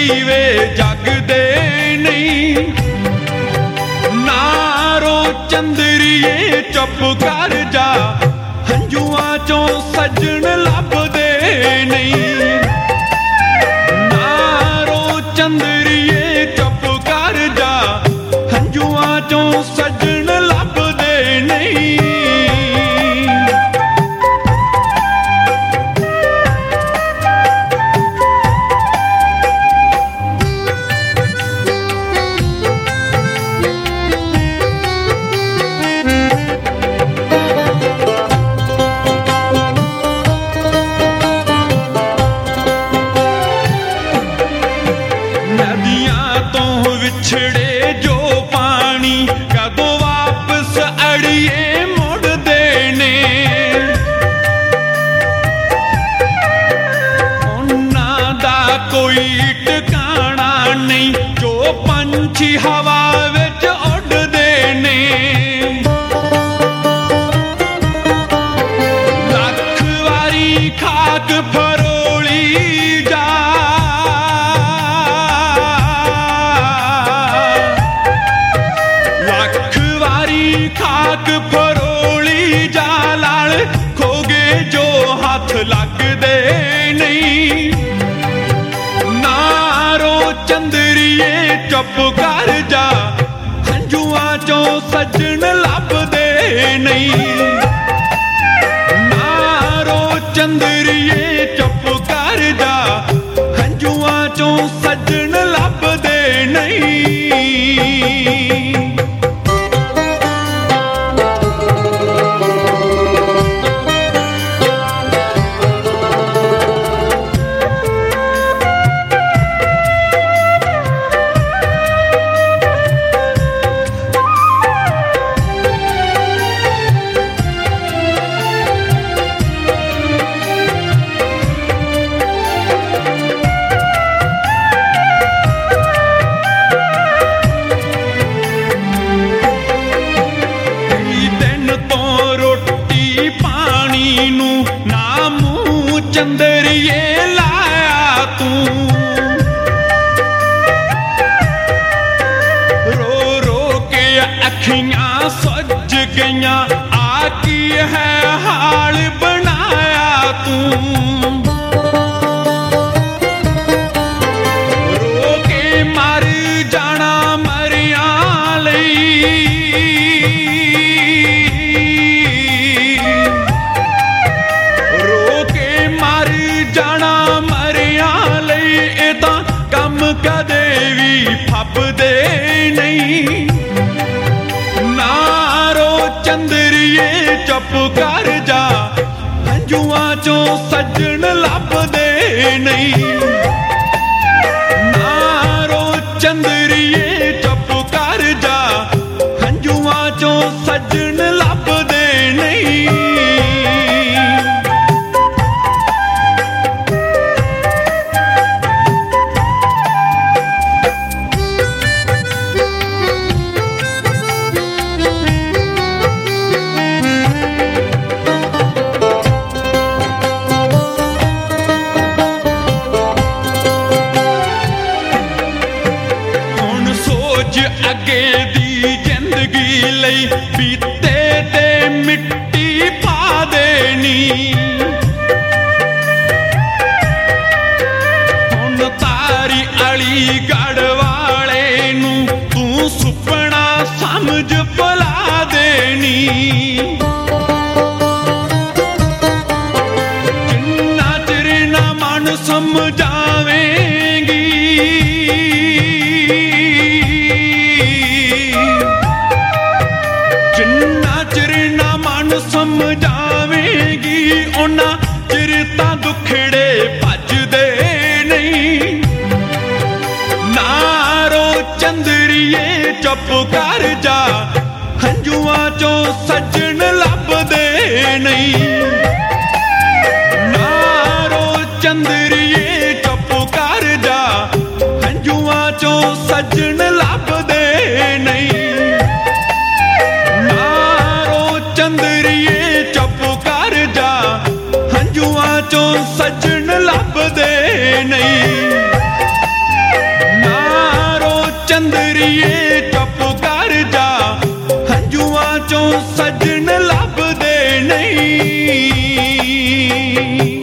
ਦੀਵੇ ਜਗਦੇ ਨਹੀਂ। ਨਾਰੋ ਚੰਦਰੀਏ ਚੁੱਪ ਕਰ ਜਾ, ਹੰਝੂਆਂ ਚੋਂ ਸੱਜਣ ਲੱਭਦੇ ਨਹੀਂ। ਨਾਰੋ ਚੰਦਰੀਏ ਚੁੱਪ ਕਰ ਜਾ, ਹੰਝੂਆਂ ਚੋਂ ਸੱਜਣ ਲੱਭਦੇ ਨਹੀਂ। ਵਿਛੜੇ ਜੋ ਪਾਣੀ ਕਦੋਂ ਵਾਪਸ ਅੜੀਏ ਮੁੜਦੇ ਨੇ। ਉਹਨਾਂ ਦਾ ਕੋਈ ਟਿਕਾਣਾ ਨਹੀਂ, ਜੋ ਪੰਛੀ ਹਵਾ ਵਿੱਚ ਉੱਡਦੇ ਨੇ। ਲੱਖ ਵਾਰੀ ਖਾਕ ਫਰੋਲੀ ਜਾ, ਖਾਕ ਫਰੋਲੀ ਜਾ, ਲਾਲ ਖੋਗੇ ਜੋ ਹੱਥ ਲੱਗਦੇ ਨਹੀਂ। ਨਾਰੋ ਚੰਦਰੀਏ ਚੁੱਪ ਕਰ ਜਾ, ਹੰਝੂਆਂ ਚੋਂ ਸੱਜਣ ਲੱਭਦੇ ਨਹੀਂ। ਨਾਰੋ ਚੰਦਰੀਏ ਚੁੱਪ ਕਰ ਜਾ, ਹੰਝੂਆਂ ਚੋਂ ਸੱਜਣ ਲੱਭਦੇ ਨਹੀਂ। ਨੂੰ ਨਾ ਮੂੰਹ ਚੰਦਰੀਏ ਲਾਇਆ ਤੂੰ, ਰੋ ਰੋ ਕੇ ਅੱਖੀਆਂ ਸੁੱਜ ਗਈਆਂ, ਆ ਕੀ ਹੈ ਹਾਲ ਬਣਾਇਆ ਤੂੰ। ਰੋ ਕੇ ਮਰ ਜਾਣਾ ਮਰਿਆਂ ਲਈ, ਜਾਣਾ ਮਰਿਆਂ ਲਈ। ਇਹ ਤਾਂ ਕੰਮ ਕਦੇ ਵੀ ਫੱਬਦੇ ਨਹੀਂ। ਨਾਰੋ ਚੰਦਰੀਏ ਚੁੱਪ ਕਰ ਜਾ, ਹੰਝੂਆਂ ਚੋਂ ਸੱਜਣ ਲੱਭਦੇ ਨਹੀਂ। ਨਾਰੋ ਚੰਦਰੀਏ ਚੁੱਪ ਕਰ ਜਾ, ਹੰਝੂਆਂ ਚੋਂ ਸੱਜਣ ਲੱਭਦੇ ਨਹੀਂ। ਅੱਗੇ ਦੀ ਜ਼ਿੰਦਗੀ ਲਈ ਬੀਤੇ ਤੇ ਮਿੱਟੀ ਪਾ ਦੇਣੀ। ਹੁਣ ਤਾਰੀ ਅਲੀਗੜ੍ਹ ਵਾਲੇ ਨੂੰ ਤੂੰ ਸੁਪਨਾ ਸਮਝ ਭੁਲਾ ਦੇਣੀ। ਜਿੰਨਾ ਚਿਰ ਨਾ ਮਨ ਸਮਝਾਵੇਂਗੀ, ਜਿੰਨਾ ਚਿਰ ਨਾ ਮਨ ਸਮਝਾਵੇਂਗੀ, ਉਹਨਾਂ ਚਿਰ ਤਾਂ ਦੁੱਖੜੇ ਭੱਜਦੇ ਨਹੀਂ। ਨਾਰੋ ਚੰਦਰੀਏ ਚੁੱਪ ਕਰ ਜਾ, ਹੰਝੂਆਂ ਚੋਂ ਸੱਜਣ ਲੱਭਦੇ ਨਹੀਂ। ਨਾਰੋ ਚੰਦਰੀਏ ਚੁੱਪ ਕਰ ਜਾ, ਹੰਝੂਆਂ ਚੋਂ ਸੱਜਣ ਲੱਭਦੇ ਨਹੀਂ। ਨਾਰੋ ਚੰਦਰੀਏ ਚੁੱਪ ਕਰ ਜਾ, ਹੰਝੂਆਂ ਚੋਂ ਸੱਜਣ ਲੱਭਦੇ ਨਹੀਂ। चंदरिए चुप कर जा, हंजुआं चों सजन लभदे नहीं।